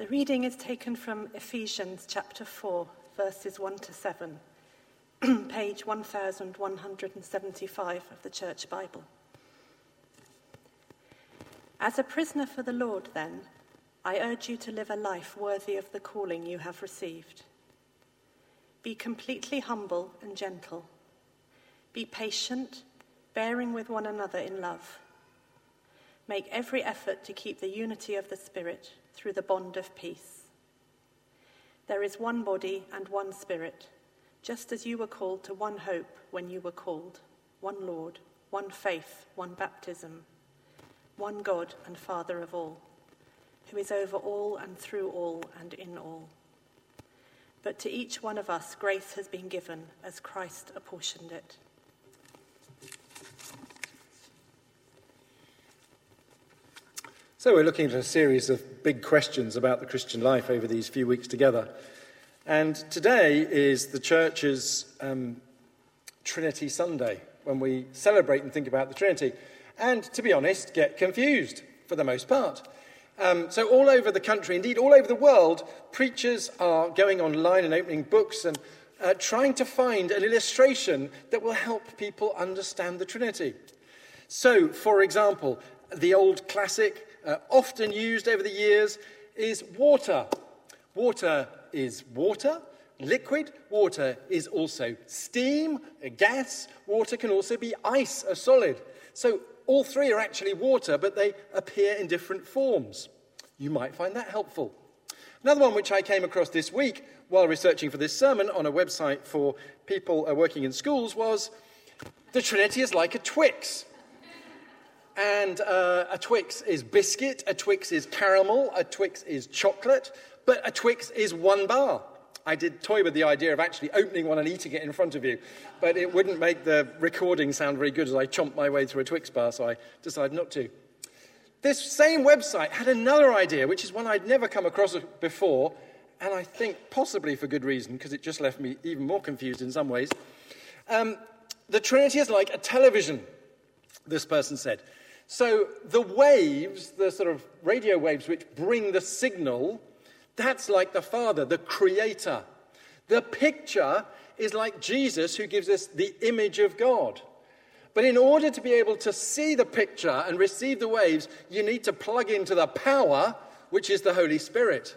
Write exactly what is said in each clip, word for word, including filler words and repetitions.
reading is taken from Ephesians chapter four, verses one to seven, page one thousand one hundred seventy-five of the Church Bible. As a prisoner for the Lord, then, I urge you to live a life worthy of the calling you have received. Be completely humble and gentle. Be patient, bearing with one another in love. Make every effort to keep the unity of the Spirit through the bond of peace. There is one body and one Spirit, just as you were called to one hope when you were called, one Lord, one faith, one baptism, one God and Father of all, who is over all and through all and in all. But to each one of us grace has been given as Christ apportioned it. So we're looking at a series of big questions about the Christian life over these few weeks together. And today is the church's um, Trinity Sunday, when we celebrate and think about the Trinity. And, to be honest, get confused for the most part. Um, so all over the country, indeed all over the world, preachers are going online and opening books and uh, trying to find an illustration that will help people understand the Trinity. So, for example, the old classic, uh, often used over the years, is water. Water is water, liquid. Water is also steam, a gas. Water can also be ice, a solid. So all three are actually water, but they appear in different forms. You might find that helpful. Another one which I came across this week while researching for this sermon on a website for people uh, working in schools was, the Trinity is like a Twix. And uh, a Twix is biscuit, a Twix is caramel, a Twix is chocolate, but a Twix is one bar. I did toy with the idea of actually opening one and eating it in front of you, but it wouldn't make the recording sound very good as I chomped my way through a Twix bar, so I decided not to. This same website had another idea, which is one I'd never come across before, and I think possibly for good reason, because it just left me even more confused in some ways. Um, the Trinity is like a television, this person said. So the waves, the sort of radio waves which bring the signal, that's like the Father, the Creator. The picture is like Jesus, who gives us the image of God. But in order to be able to see the picture and receive the waves, you need to plug into the power, which is the Holy Spirit.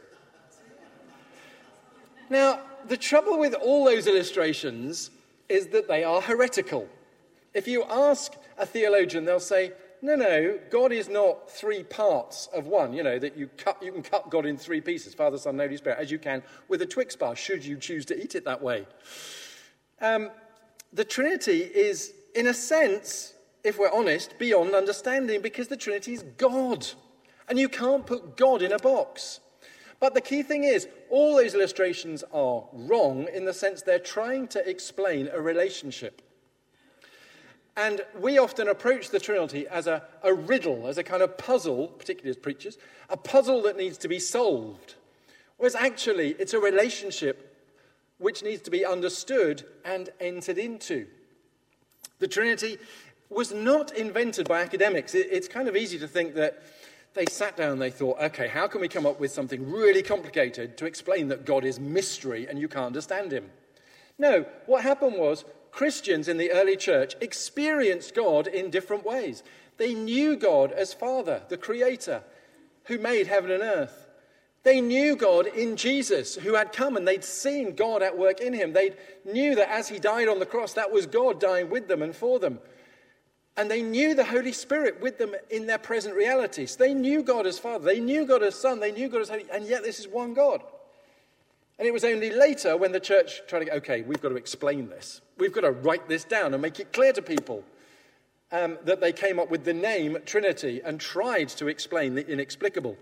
Now, the trouble with all those illustrations is that they are heretical. If you ask a theologian, they'll say, no, no, God is not three parts of one, you know, that you cut, you can cut God in three pieces, Father, Son, and Holy Spirit, as you can with a Twix bar, should you choose to eat it that way. Um, the Trinity is, in a sense, if we're honest, beyond understanding, because the Trinity is God, and you can't put God in a box. But the key thing is, all those illustrations are wrong in the sense they're trying to explain a relationship. And we often approach the Trinity as a, a riddle, as a kind of puzzle, particularly as preachers, a puzzle that needs to be solved. Whereas actually, it's a relationship which needs to be understood and entered into. The Trinity was not invented by academics. It, it's kind of easy to think that they sat down and they thought, okay, how can we come up with something really complicated to explain that God is mystery and you can't understand him? No, what happened was, Christians in the early church experienced God in different ways. They knew God as Father, the Creator, who made heaven and earth. They knew God in Jesus, who had come, and they'd seen God at work in him. They knew that as he died on the cross, that was God dying with them and for them. And they knew the Holy Spirit with them in their present reality. So they knew God as Father, they knew God as Son, they knew God as Holy, and yet this is one God. And it was only later when the church tried to go, okay, we've got to explain this. We've got to write this down and make it clear to people um, that they came up with the name Trinity and tried to explain the inexplicable.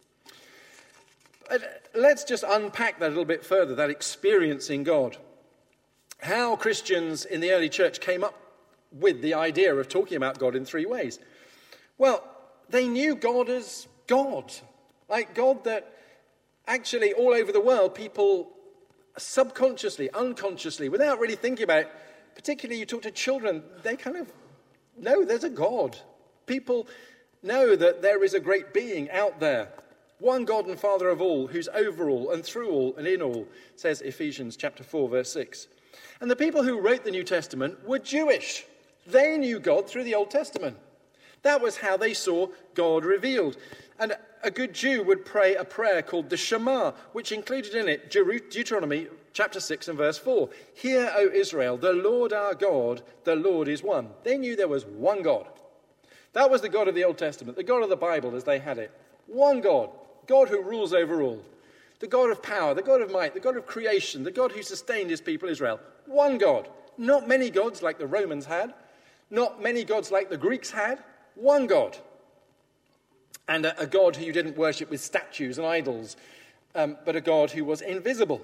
But let's just unpack that a little bit further, that experiencing God. How Christians in the early church came up with the idea of talking about God in three ways. Well, they knew God as God, like God that actually, all over the world, people subconsciously, unconsciously, without really thinking about it, particularly you talk to children, they kind of know there's a God. People know that there is a great being out there. One God and Father of all, who's over all and through all and in all, says Ephesians chapter four, verse six. And the people who wrote the New Testament were Jewish. They knew God through the Old Testament. That was how they saw God revealed. And a good Jew would pray a prayer called the Shema, which included in it Deuteronomy chapter six and verse four. Hear, O Israel, the Lord our God, the Lord is one. They knew there was one God. That was the God of the Old Testament, the God of the Bible as they had it. One God, God who rules over all. The God of power, the God of might, the God of creation, the God who sustained his people Israel. One God. Not many gods like the Romans had. Not many gods like the Greeks had. One God. And a, a God who you didn't worship with statues and idols, um, but a God who was invisible.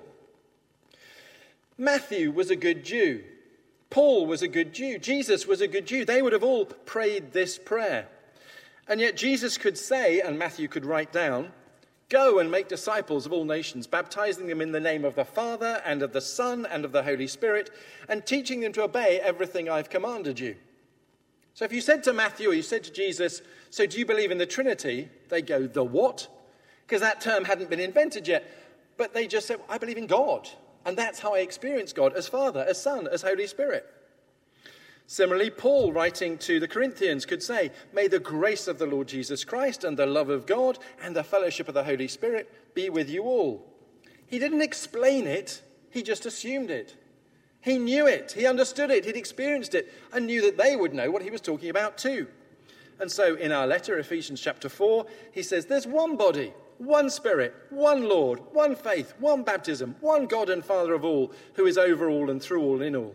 Matthew was a good Jew. Paul was a good Jew. Jesus was a good Jew. They would have all prayed this prayer. And yet Jesus could say, and Matthew could write down, go and make disciples of all nations, baptizing them in the name of the Father and of the Son and of the Holy Spirit, and teaching them to obey everything I've commanded you. So if you said to Matthew or you said to Jesus, so do you believe in the Trinity? They go, the what? Because that term hadn't been invented yet. But they just said, I believe in God. And that's how I experience God, as Father, as Son, as Holy Spirit. Similarly, Paul, writing to the Corinthians, could say, may the grace of the Lord Jesus Christ and the love of God and the fellowship of the Holy Spirit be with you all. He didn't explain it, he just assumed it. He knew it, he understood it, he'd experienced it, and knew that they would know what he was talking about too. And so in our letter, Ephesians chapter four, he says, there's one body, one Spirit, one Lord, one faith, one baptism, one God and Father of all, who is over all and through all and in all.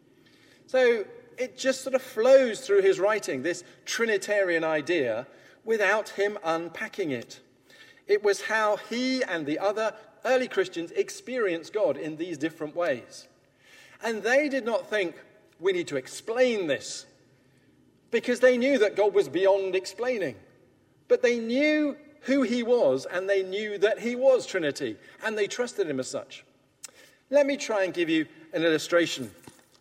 So it just sort of flows through his writing, this Trinitarian idea, without him unpacking it. It was how he and the other early Christians experienced God in these different ways. And they did not think, we need to explain this, because they knew that God was beyond explaining. But they knew who he was, and they knew that he was Trinity, and they trusted him as such. Let me try and give you an illustration.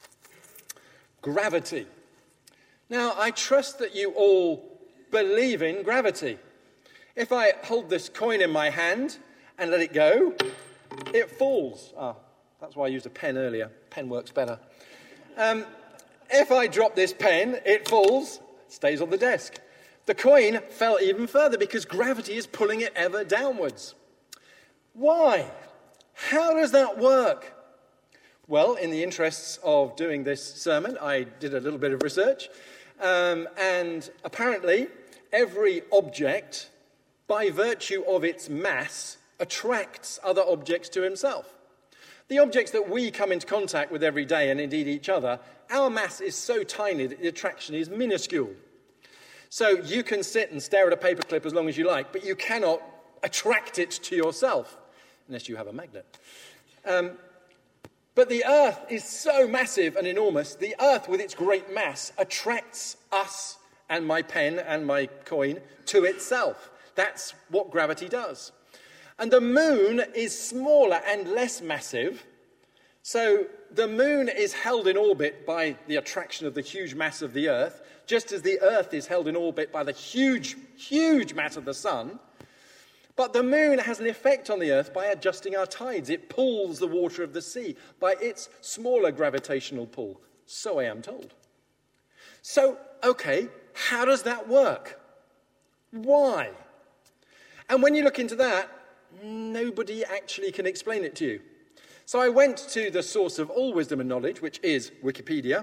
Gravity. Now, I trust that you all believe in gravity. If I hold this coin in my hand and let it go, it falls. Ah, that's why I used a pen earlier. Pen works better. Um, if I drop this pen, it falls, stays on the desk. The coin fell even further because gravity is pulling it ever downwards. Why? How does that work? Well, in the interests of doing this sermon, I did a little bit of research. Um, and apparently, every object, by virtue of its mass, attracts other objects to himself. The objects that we come into contact with every day, and indeed each other, our mass is so tiny that the attraction is minuscule. So you can sit and stare at a paperclip as long as you like, but you cannot attract it to yourself, unless you have a magnet. Um, but the earth is so massive and enormous, the earth with its great mass attracts us and my pen and my coin to itself. That's what gravity does. And the moon is smaller and less massive, so the moon is held in orbit by the attraction of the huge mass of the earth, just as the earth is held in orbit by the huge, huge mass of the sun. But the moon has an effect on the earth by adjusting our tides. It pulls the water of the sea by its smaller gravitational pull. So I am told. So, okay, how does that work? Why? And when you look into that, nobody actually can explain it to you. So I went to the source of all wisdom and knowledge, which is Wikipedia.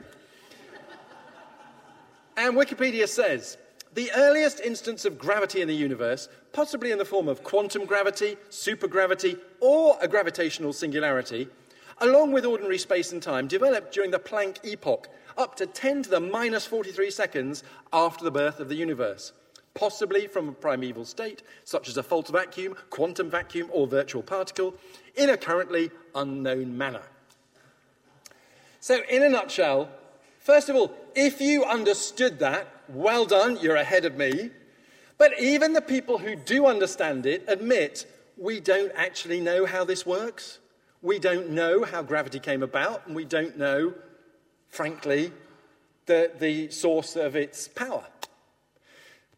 And Wikipedia says, the earliest instance of gravity in the universe, possibly in the form of quantum gravity, supergravity, or a gravitational singularity, along with ordinary space and time, developed during the Planck epoch, up to ten to the minus forty-three seconds after the birth of the universe, possibly from a primeval state, such as a false vacuum, quantum vacuum, or virtual particle, in a currently unknown manner. So, in a nutshell, first of all, if you understood that, well done, you're ahead of me. But even the people who do understand it admit we don't actually know how this works. We don't know how gravity came about, and we don't know, frankly, the, the source of its power.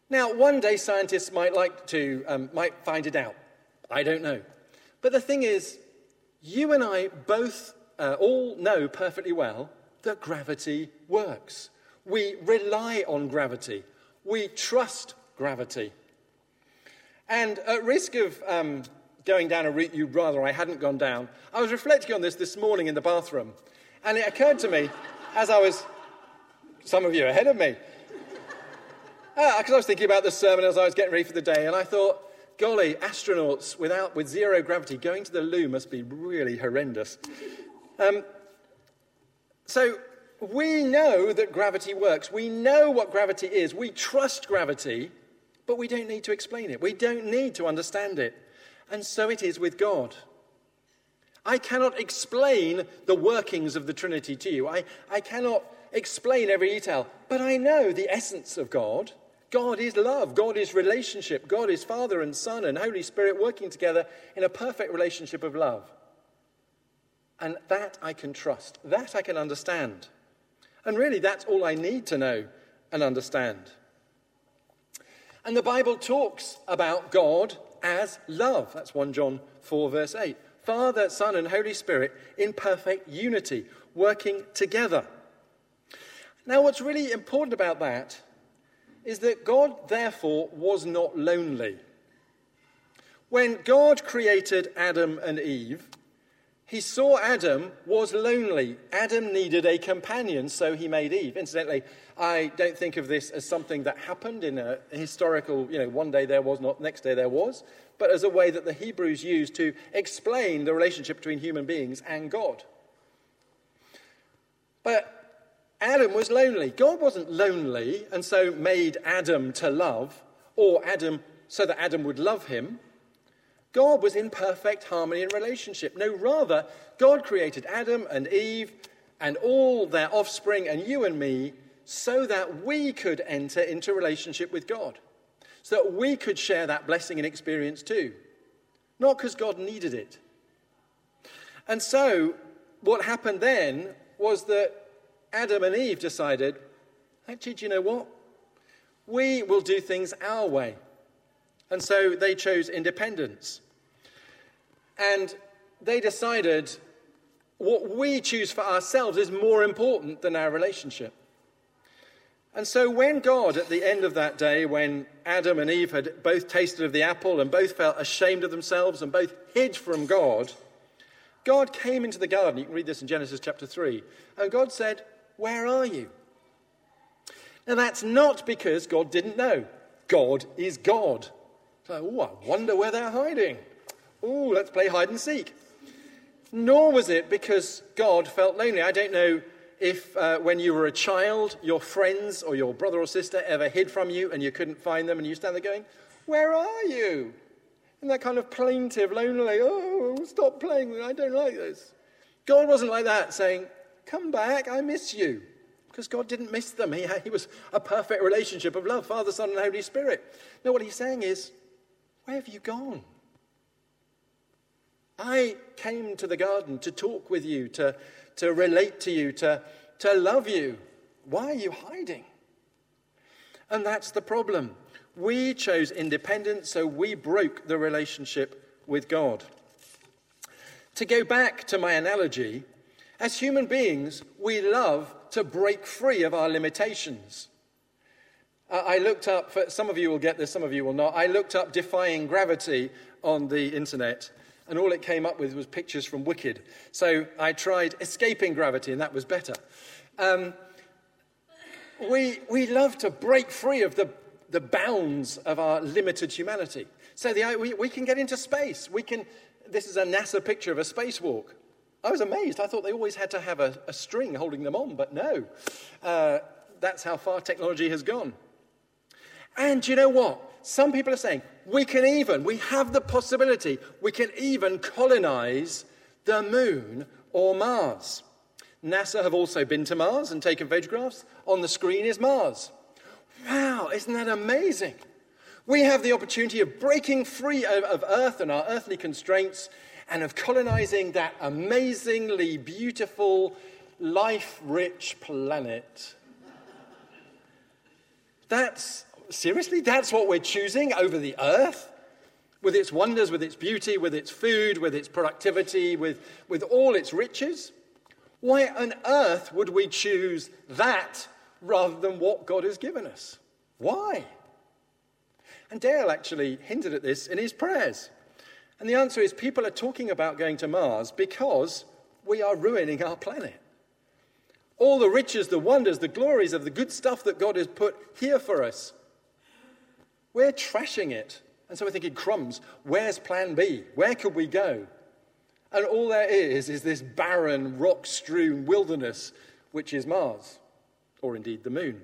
Now, one day scientists might like to, um, might find it out. I don't know. But the thing is, you and I both uh, all know perfectly well that gravity works. We rely on gravity. We trust gravity. And at risk of um, going down a route you'd rather I hadn't gone down, I was reflecting on this this morning in the bathroom. And it occurred to me, as I was, some of you ahead of me, because uh, I was thinking about the sermon as I was getting ready for the day, and I thought, golly, astronauts without with zero gravity going to the loo must be really horrendous. Um, so we know that gravity works. We know what gravity is. We trust gravity, but we don't need to explain it. We don't need to understand it. And so it is with God. I cannot explain the workings of the Trinity to you. I, I cannot explain every detail, but I know the essence of God. God is love. God is relationship. God is Father and Son and Holy Spirit working together in a perfect relationship of love. And that I can trust. That I can understand. And really, that's all I need to know and understand. And the Bible talks about God as love. That's First John four, verse eight. Father, Son, and Holy Spirit in perfect unity, working together. Now, what's really important about that is that God, therefore, was not lonely. When God created Adam and Eve, he saw Adam was lonely. Adam needed a companion, so he made Eve. Incidentally, I don't think of this as something that happened in a historical, you know, one day there was, not next day there was, but as a way that the Hebrews used to explain the relationship between human beings and God. But Adam was lonely. God wasn't lonely and so made Adam to love, or Adam so that Adam would love him. God was in perfect harmony and relationship. No, rather, God created Adam and Eve and all their offspring and you and me so that we could enter into relationship with God, so that we could share that blessing and experience too. Not because God needed it. And so what happened then was that Adam and Eve decided, actually, do you know what? We will do things our way. And so they chose independence. And they decided what we choose for ourselves is more important than our relationship. And so when God, at the end of that day, when Adam and Eve had both tasted of the apple and both felt ashamed of themselves and both hid from God, God came into the garden. You can read this in Genesis chapter three. And God said, "Where are you?" Now that's not because God didn't know. God is God. So, oh, I wonder where they're hiding. Oh, let's play hide and seek. Nor was it because God felt lonely. I don't know if uh, when you were a child, your friends or your brother or sister ever hid from you and you couldn't find them and you stand there going, "Where are you?" And that kind of plaintive, lonely, "Oh, stop playing, I don't like this." God wasn't like that, saying, "Come back, I miss you." Because God didn't miss them. He, he was a perfect relationship of love, Father, Son, and Holy Spirit. No, what he's saying is, where have you gone? I came to the garden to talk with you, to, to relate to you, to, to love you. Why are you hiding? And that's the problem. We chose independence, so we broke the relationship with God. To go back to my analogy, as human beings, we love to break free of our limitations. Uh, I looked up, for, some of you will get this, some of you will not, I looked up defying gravity on the internet, and all it came up with was pictures from Wicked. So I tried escaping gravity, and that was better. Um, we, we love to break free of the, the bounds of our limited humanity. So the, we, we can get into space. We can. This is a NASA picture of a spacewalk. I was amazed. I thought they always had to have a, a string holding them on, but no. Uh, that's how far technology has gone. And you know what? Some people are saying, we can even, we have the possibility, we can even colonize the moon or Mars. NASA have also been to Mars and taken photographs. On the screen is Mars. Wow, isn't that amazing? We have the opportunity of breaking free of, of Earth and our earthly constraints and of colonizing that amazingly beautiful, life-rich planet. That's seriously, that's what we're choosing over the earth? With its wonders, with its beauty, with its food, with its productivity, with, with all its riches? Why on earth would we choose that rather than what God has given us? Why? And Dale actually hinted at this in his prayers. And the answer is people are talking about going to Mars because we are ruining our planet. All the riches, the wonders, the glories of the good stuff that God has put here for us, we're trashing it. And so we're thinking, crumbs, where's plan B? Where could we go? And all there is is this barren, rock-strewn wilderness, which is Mars, or indeed the moon.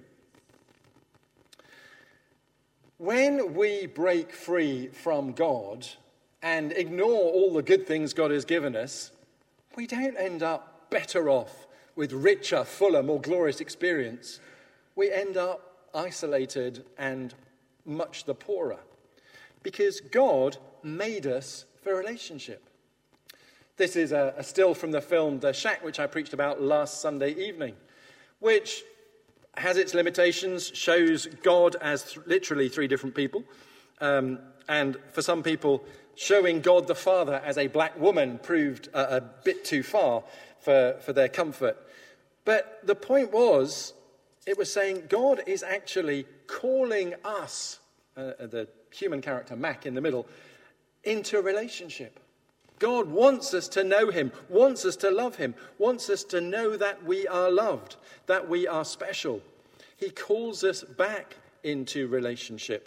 When we break free from God and ignore all the good things God has given us, we don't end up better off with richer, fuller, more glorious experience. We end up isolated and much the poorer. Because God made us for relationship. This is a, a still from the film The Shack, which I preached about last Sunday evening, which has its limitations, shows God as th- literally three different people. Um, and for some people, showing God the Father as a black woman proved a, a bit too far for, for their comfort. But the point was, it was saying God is actually calling us, uh, the human character Mac in the middle, into a relationship. God wants us to know him, wants us to love him, wants us to know that we are loved, that we are special. He calls us back into relationship.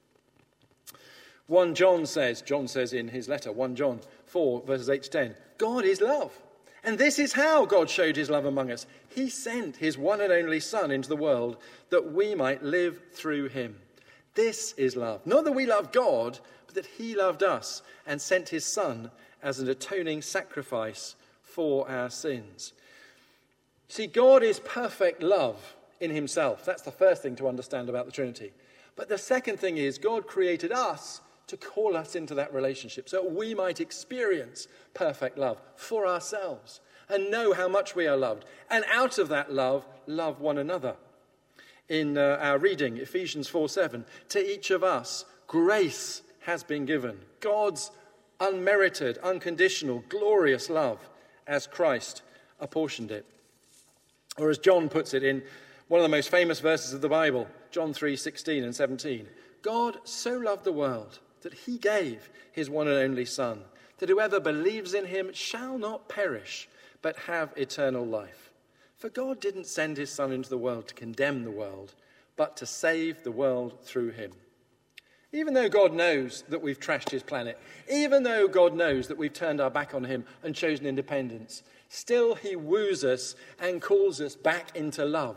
First John says, John says in his letter, First John four, verses eight to ten, God is love. And this is how God showed his love among us. He sent his one and only Son into the world that we might live through him. This is love. Not that we love God, but that he loved us and sent his Son as an atoning sacrifice for our sins. See, God is perfect love in himself. That's the first thing to understand about the Trinity. But the second thing is God created us to call us into that relationship so we might experience perfect love for ourselves and know how much we are loved. And out of that love, love one another. In uh, our reading, Ephesians four seven, to each of us, grace has been given. God's unmerited, unconditional, glorious love as Christ apportioned it. Or as John puts it in one of the most famous verses of the Bible, John three sixteen and seventeen, God so loved the world that he gave his one and only Son, that whoever believes in him shall not perish, but have eternal life. For God didn't send his Son into the world to condemn the world, but to save the world through him. Even though God knows that we've trashed his planet, even though God knows that we've turned our back on him and chosen independence, still he woos us and calls us back into love,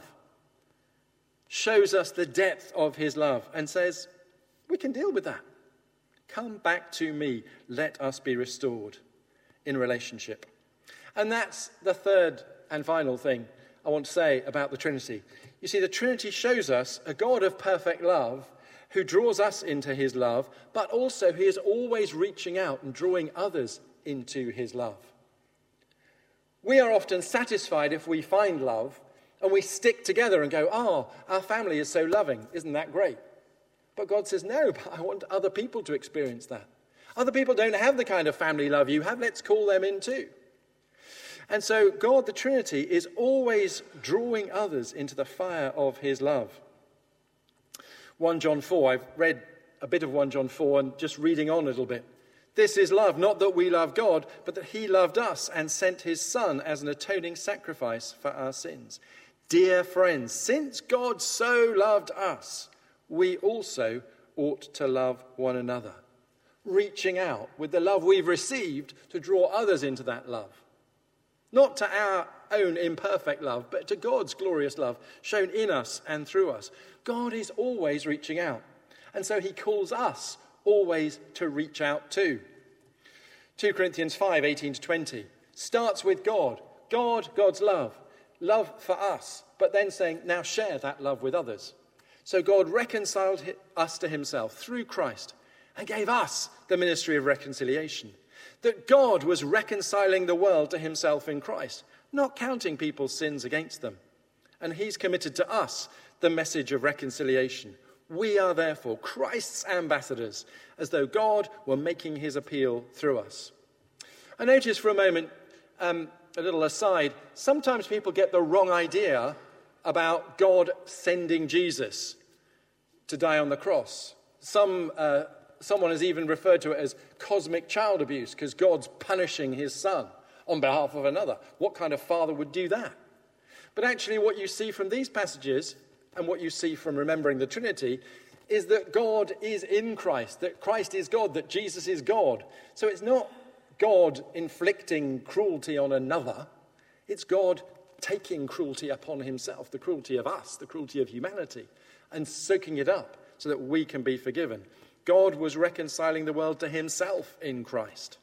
shows us the depth of his love and says, we can deal with that. Come back to me, let us be restored in relationship. And that's the third and final thing I want to say about the Trinity. You see, the Trinity shows us a God of perfect love who draws us into his love, but also he is always reaching out and drawing others into his love. We are often satisfied if we find love and we stick together and go, oh, our family is so loving. Isn't that great? But God says, no, but I want other people to experience that. Other people don't have the kind of family love you have. Let's call them in too. And so God, the Trinity, is always drawing others into the fire of his love. First John four, I've read a bit of First John four and just reading on a little bit. This is love, not that we love God, but that he loved us and sent his Son as an atoning sacrifice for our sins. Dear friends, since God so loved us, we also ought to love one another, reaching out with the love we've received to draw others into that love. Not to our own imperfect love, but to God's glorious love shown in us and through us. God is always reaching out. And so he calls us always to reach out too. Second Corinthians five, eighteen to twenty starts with God. God, God's love. Love for us. But then saying, now share that love with others. So God reconciled us to himself through Christ and gave us the ministry of reconciliation. That God was reconciling the world to himself in Christ, not counting people's sins against them. And he's committed to us the message of reconciliation. We are therefore Christ's ambassadors, as though God were making his appeal through us. I notice for a moment, um, a little aside, sometimes people get the wrong idea about God sending Jesus to die on the cross. Some, uh, someone has even referred to it as cosmic child abuse, because God's punishing his son on behalf of another. What kind of father would do that? But actually what you see from these passages, and what you see from remembering the Trinity, is that God is in Christ, that Christ is God, that Jesus is God. So it's not God inflicting cruelty on another, it's God taking cruelty upon himself, the cruelty of us, the cruelty of humanity, and soaking it up so that we can be forgiven. God was reconciling the world to himself in Christ.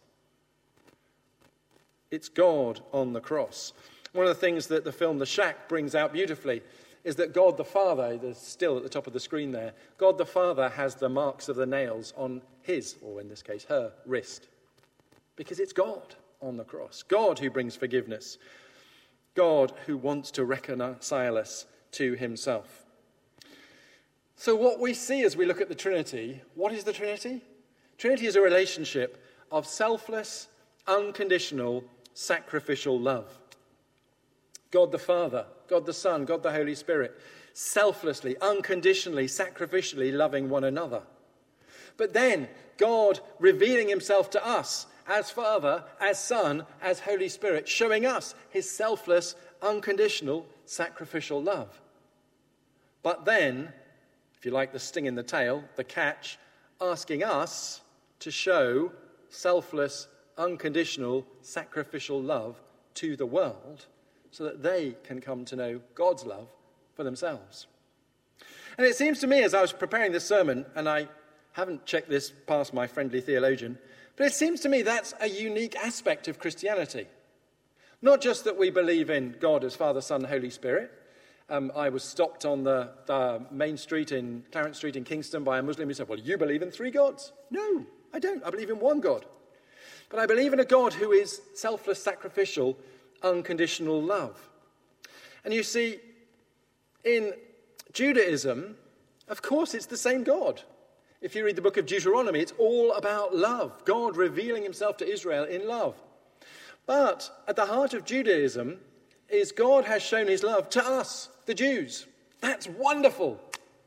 It's God on the cross. One of the things that the film The Shack brings out beautifully is that God the Father, there's still at the top of the screen there, God the Father has the marks of the nails on his, or in this case her, wrist. Because it's God on the cross. God who brings forgiveness. God who wants to reconcile us to himself. So what we see as we look at the Trinity, what is the Trinity? Trinity is a relationship of selfless, unconditional, sacrificial love. God the Father, God the Son, God the Holy Spirit, selflessly, unconditionally, sacrificially loving one another. But then God revealing himself to us as Father, as Son, as Holy Spirit, showing us his selfless, unconditional, sacrificial love. But then, if you like the sting in the tail, the catch, asking us to show selfless, unconditional, sacrificial love to the world so that they can come to know God's love for themselves. And it seems to me, as I was preparing this sermon, and I haven't checked this past my friendly theologian, but it seems to me that's a unique aspect of Christianity. Not just that we believe in God as Father, Son, Holy Spirit. Um, I was stopped on the, the main street in Clarence Street in Kingston by a Muslim who said, well, you believe in three gods? No, I don't. I believe in one God. But I believe in a God who is selfless, sacrificial, unconditional love. And you see, in Judaism, of course, it's the same God. If you read the book of Deuteronomy, it's all about love. God revealing himself to Israel in love. But at the heart of Judaism is God has shown his love to us, the Jews. That's wonderful.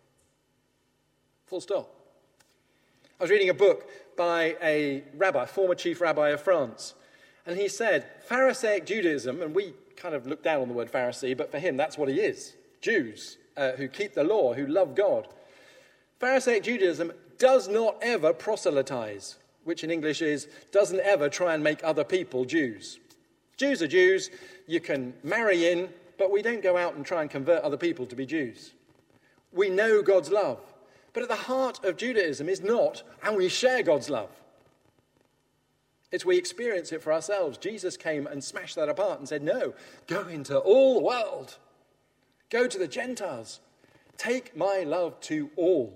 Full stop. I was reading a book by a rabbi, former chief rabbi of France, and he said, Pharisaic Judaism, and we kind of look down on the word Pharisee, but for him that's what he is. Jews uh, who keep the law, who love God. Pharisaic Judaism does not ever proselytize, which in English is, doesn't ever try and make other people Jews. Jews are Jews, you can marry in, but we don't go out and try and convert other people to be Jews. We know God's love. But at the heart of Judaism is not, and we share God's love. It's we experience it for ourselves. Jesus came and smashed that apart and said, no, go into all the world. Go to the Gentiles. Take my love to all.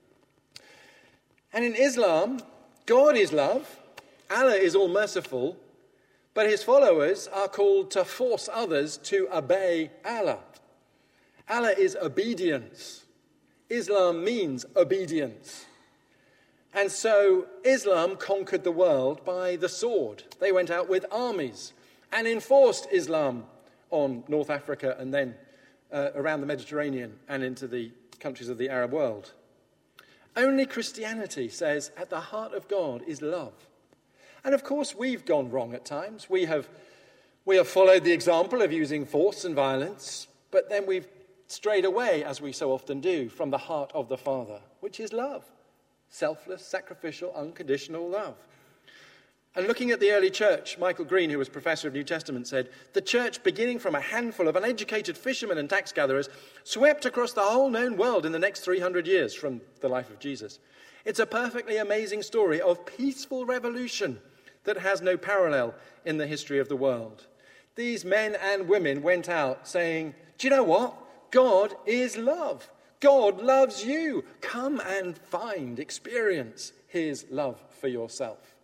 And in Islam, God is love. Allah is all merciful. But his followers are called to force others to obey Allah. Allah is obedience. Islam means obedience. And so Islam conquered the world by the sword. They went out with armies and enforced Islam on North Africa and then uh, around the Mediterranean and into the countries of the Arab world. Only Christianity says at the heart of God is love. And of course we've gone wrong at times. We have, we have followed the example of using force and violence, but then we've strayed away, as we so often do, from the heart of the Father, which is love. Selfless, sacrificial, unconditional love. And looking at the early church, Michael Green, who was professor of New Testament, said, the church, beginning from a handful of uneducated fishermen and tax gatherers, swept across the whole known world in the next three hundred years from the life of Jesus. It's a perfectly amazing story of peaceful revolution that has no parallel in the history of the world. These men and women went out saying, do you know what? God is love. God loves you. Come and find, experience his love for yourself.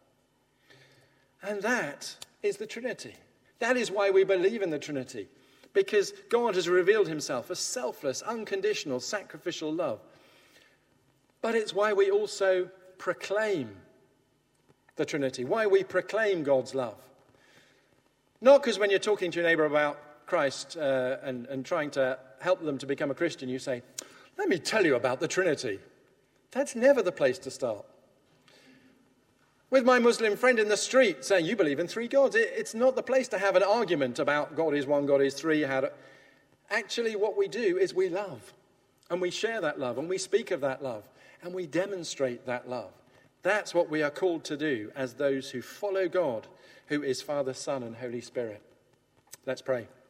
And that is the Trinity. That is why we believe in the Trinity. Because God has revealed himself as selfless, unconditional, sacrificial love. But it's why we also proclaim the Trinity, why we proclaim God's love. Not because when you're talking to your neighbour about Christ uh, and, and trying to help them to become a Christian, you say, let me tell you about the Trinity. That's never the place to start. With my Muslim friend in the street saying, you believe in three gods. It, it's not the place to have an argument about God is one, God is three. How to... Actually, what we do is we love. And we share that love. And we speak of that love. And we demonstrate that love. That's what we are called to do as those who follow God, who is Father, Son, and Holy Spirit. Let's pray.